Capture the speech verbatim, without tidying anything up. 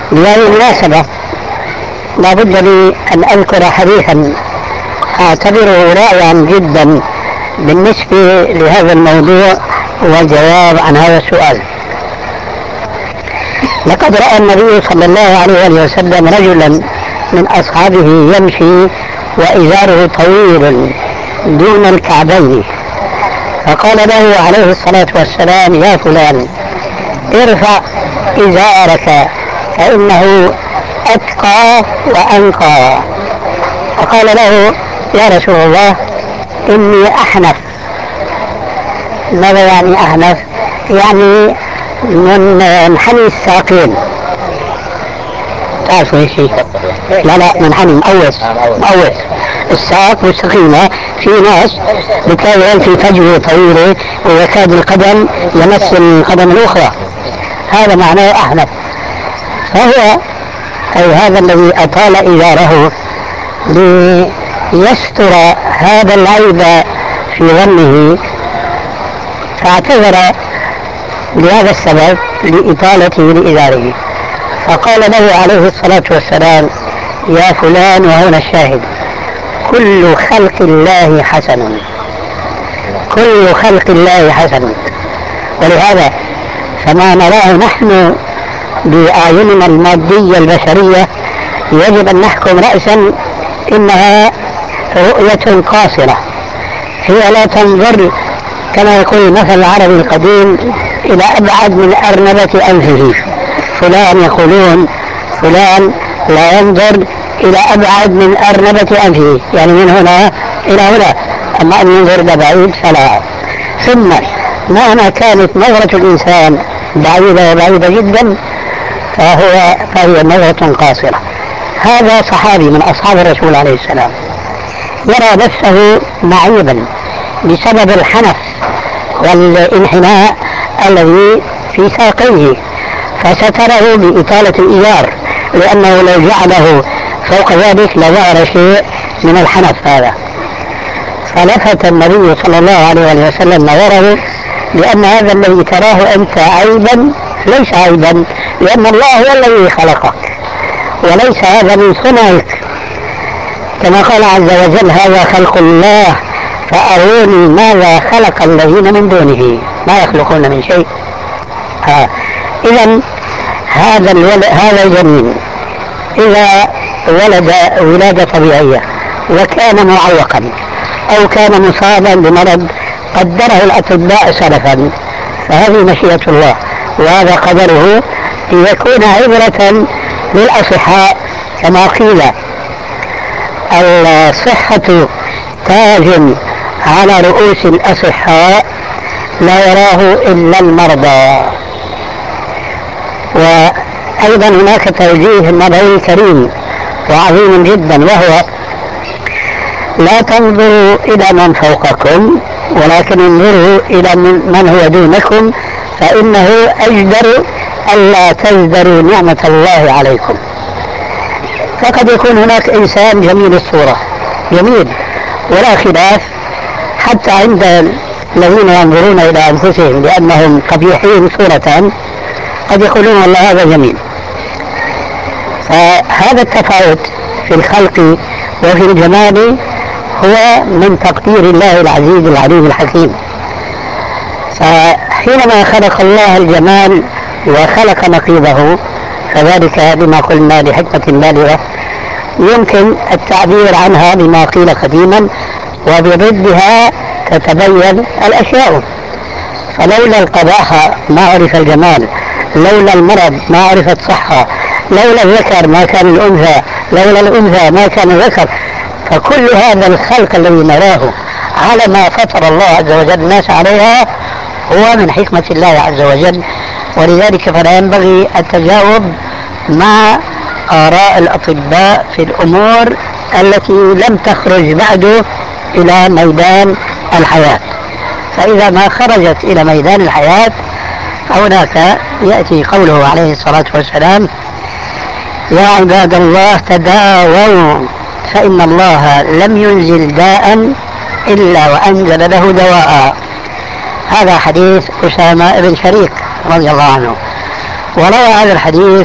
بهذه المناسبة لا بد لي أن أذكر حديثا أعتبره رائعا جدا بالنسبة لهذا الموضوع والجواب عن هذا السؤال. لقد رأى النبي صلى الله عليه وسلم رجلا من أصحابه يمشي وإزاره طويل دون الكعبين، فقال له عليه الصلاة والسلام: يا فلان ارفع إزارك فإنه أتقى وأنقى. فقال له: يا رسول الله إني أحنف. ماذا يعني أحنف؟ يعني من حني الساقين. تعرفوا ايش؟ لا لا منحني مقوس مقوس الساق مستقيمة. في ناس بتلاقي في فجوة طويلة ويكاد القدم يمس القدم الأخرى، هذا معناه أحنف. فهو أي هذا الذي أطال إزاره ليستر هذا العيب في ظنه، فاعتذر لهذا السبب لإطالته لإزاره. فقال له عليه الصلاة والسلام: يا فلان، وهنا الشاهد، كل خلق الله حسن، كل خلق الله حسن. ولهذا فما نراه نحن بأعيننا المادية البشرية يجب أن نحكم رأسا إنها رؤية قاصرة، هي لا تنظر كما يقول المثل العربي القديم إلى أبعد من أرنبة أنفه. فلان يقولون فلان لا ينظر إلى أبعد من أرنبة أنفه، يعني من هنا إلى هنا، أما أن ينظر بعيد فلا. ثم مهما كانت نظرة الإنسان بعيدة وبعيدة جدا فهو فهي نظرة قاصرة. هذا صحابي من أصحاب الرسول عليه السلام يرى نفسه معيبا بسبب الحنف والانحناء الذي في ساقيه، فستره بإطالة الإزار، لأنه لو جعله فوق ذلك لظهر شيء من الحنف هذا. فلفت النبي صلى الله عليه وسلم نظره لأن هذا الذي تراه أنت عيبا ليس عيبا، لأن الله هو الذي خلقك وليس هذا من صنعك، كما قال عز وجل: هذا خلق الله فأروني ماذا خلق الذين من دونه ما يخلقون من شيء. إذن هذا الولد هذا الجنين إذا ولد ولادة طبيعية وكان معوقا أو كان مصابا بمرض قدره الأطباء سلفا، فهذه مشيئة الله وهذا قدره ليكون عبرة للأصحاء، كما قيل: الصحة تاج على رؤوس الأصحاء لا يراه إلا المرضى. وأيضا هناك توجيه نبوي كريم وعظيم جدا، وهو: لا تنظروا إلى من فوقكم ولكن انظروا إلى من هو دونكم، فإنه أجدر ألا تزدروا نعمة الله عليكم. فقد يكون هناك إنسان جميل الصورة جميل ولا خلاف، حتى عند الذين ينظرون إلى أنفسهم لأنهم قبيحين صورة قد يقولون والله هذا جميل. فهذا التفاوت في الخلق وفي الجمال هو من تقدير الله العزيز العليم الحكيم. فحينما خلق الله الجمال وخلق نقيضه فذلك بما قلنا لحكمة بالغة يمكن التعبير عنها بما قيل قديما، وبضدها تتبين الأشياء. فلولا القباحة ما عرف الجمال، لولا المرض ما عرفت صحة، لولا الذكر ما كان الأنثى، لولا الأنثى ما كان الذكر. فكل هذا الخلق الذي نراه على ما فطر الله عز وجل الناس عليها هو من حكمة الله عز وجل. ولذلك فلا ينبغي التجاوب مع آراء الأطباء في الأمور التي لم تخرج بعد إلى ميدان الحياة. فإذا ما خرجت إلى ميدان الحياة فهناك يأتي قوله عليه الصلاة والسلام: يا عباد الله تداووا فإن الله لم ينزل داء إلا وأنزل له دواء. هذا حديث أسامة بن شريك رضي الله عنه، وروى هذا الحديث